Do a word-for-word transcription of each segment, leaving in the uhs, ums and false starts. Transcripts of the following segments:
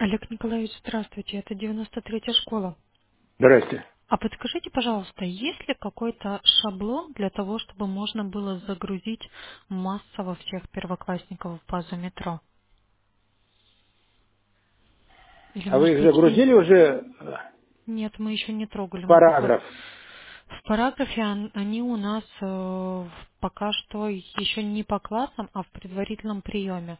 Олег Николаевич, здравствуйте, это девяносто третья школа. Здрасте. А подскажите, пожалуйста, есть ли какой-то шаблон для того, чтобы можно было загрузить массово всех первоклассников в базу метро? Или, А вы может их быть, есть? загрузили уже э, Нет, мы еще не трогали. в Мы пока... параграф? В параграфе он- они у нас э, пока что еще не по классам, а в предварительном приеме.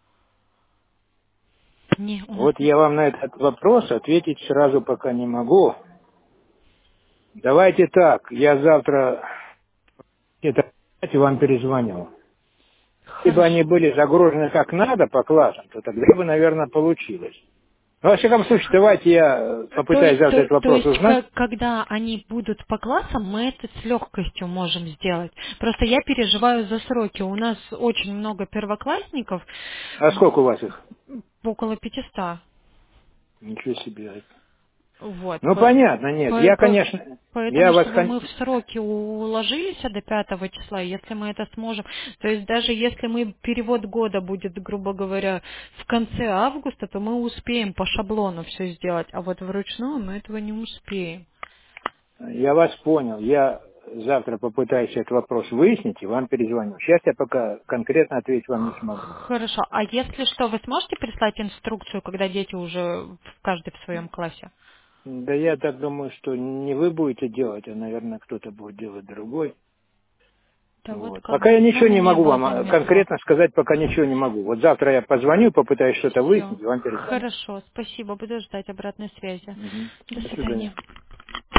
Не, у нас... Вот я вам на этот вопрос ответить сразу пока не могу. Давайте так, я завтра это вам перезвоню. Если бы Хорошо. они были загружены как надо по классам, то тогда бы, наверное, получилось. Но, во всяком случае, давайте я э, То попытаюсь есть, завтра то, этот то вопрос есть, узнать. ка- когда они будут по классам, мы это с легкостью можем сделать. Просто я переживаю за сроки. У нас очень много первоклассников, А сколько у вас их? около пятисот. Ничего себе. Вот. Ну, По- понятно, нет. по- Я, по- конечно, я Поэтому, вас... чтобы кон- мы в сроки уложились до пятого числа, если мы это сможем, то есть даже если мы перевод года будет, грубо говоря, в конце августа, то мы успеем по шаблону все сделать, а вот вручную мы этого не успеем. Я вас понял. Я завтра попытаюсь этот вопрос выяснить и вам перезвоню. Сейчас я пока конкретно ответить вам не смогу. Хорошо. А если что, вы сможете прислать инструкцию, когда дети уже в- каждый в своем классе? Да я так думаю, что не вы будете делать, а, наверное, кто-то будет делать другой. Да вот Вот. как Пока бы я у ничего меня не не могу было вам а, метро. конкретно сказать, пока ничего не могу. Вот завтра я позвоню, попытаюсь что-то Все. выяснить и вам перезвоню. Хорошо. Спасибо. Буду ждать обратной связи. Мгм. До До свидания. свидания.